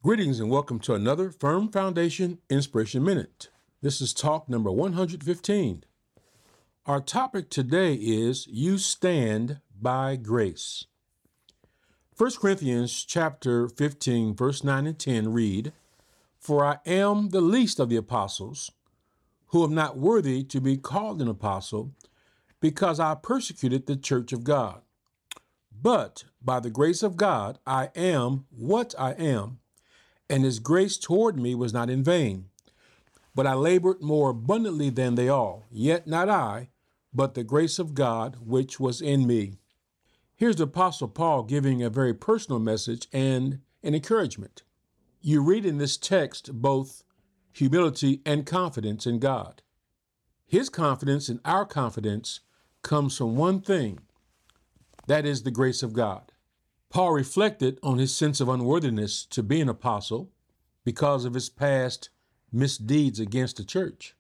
Greetings and welcome to another Firm Foundation Inspiration Minute. This is talk number 115. Our topic today is You Stand by Grace. 1 Corinthians chapter 15, verse 9 and 10 read, For I am the least of the apostles, who am not worthy to be called an apostle, because I persecuted the church of God. But by the grace of God, I am what I am, and his grace toward me was not in vain. But I labored more abundantly than they all, yet not I, but the grace of God which was in me. Here's the Apostle Paul giving a very personal message and an encouragement. You read in this text both humility and confidence in God. His confidence and our confidence comes from one thing, that is the grace of God. Paul reflected on his sense of unworthiness to be an apostle because of his past misdeeds against the church.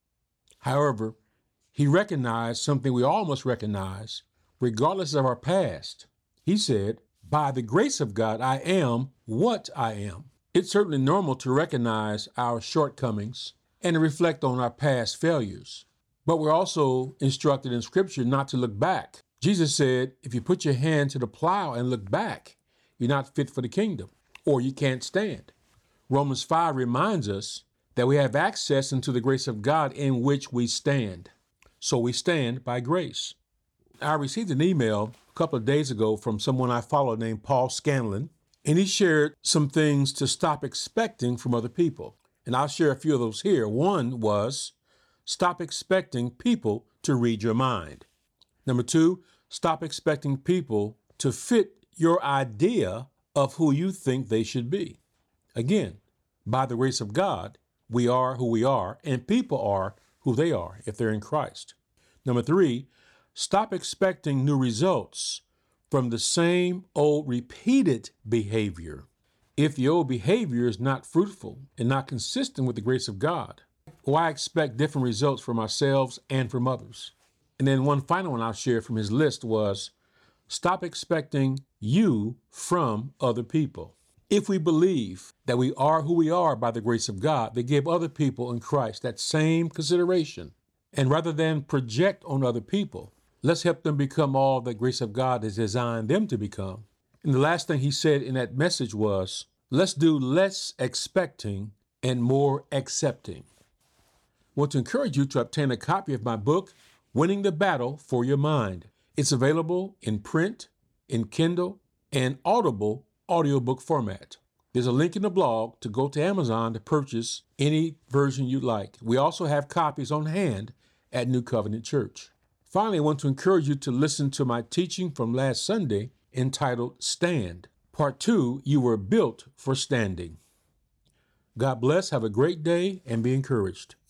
However, he recognized something we all must recognize, regardless of our past. He said, by the grace of God, I am what I am. It's certainly normal to recognize our shortcomings and to reflect on our past failures. But we're also instructed in Scripture not to look back. Jesus said, if you put your hand to the plow and look back, you're not fit for the kingdom, or you can't stand. Romans 5 reminds us that we have access into the grace of God in which we stand. So we stand by grace. I received an email a couple of days ago from someone I follow named Paul Scanlon, and he shared some things to stop expecting from other people. And I'll share a few of those here. One was, stop expecting people to read your mind. Number two, stop expecting people to fit your idea of who you think they should be. Again, by the grace of God, we are who we are, and people are who they are if they're in Christ. Number three, stop expecting new results from the same old repeated behavior. If the old behavior is not fruitful and not consistent with the grace of God, why expect different results from ourselves and from others? And then one final one I'll share from his list was, stop expecting you from other people. If we believe that we are who we are by the grace of God, they give other people in Christ that same consideration. And rather than project on other people, let's help them become all the grace of God has designed them to become. And the last thing he said in that message was, let's do less expecting and more accepting. I want to encourage you to obtain a copy of my book, Winning the Battle for Your Mind. It's available in print, in Kindle, and Audible audiobook format. There's a link in the blog to go to Amazon to purchase any version you like. We also have copies on hand at New Covenant Church. Finally, I want to encourage you to listen to my teaching from last Sunday entitled Stand. Part 2, You Were Built for Standing. God bless, have a great day, and be encouraged.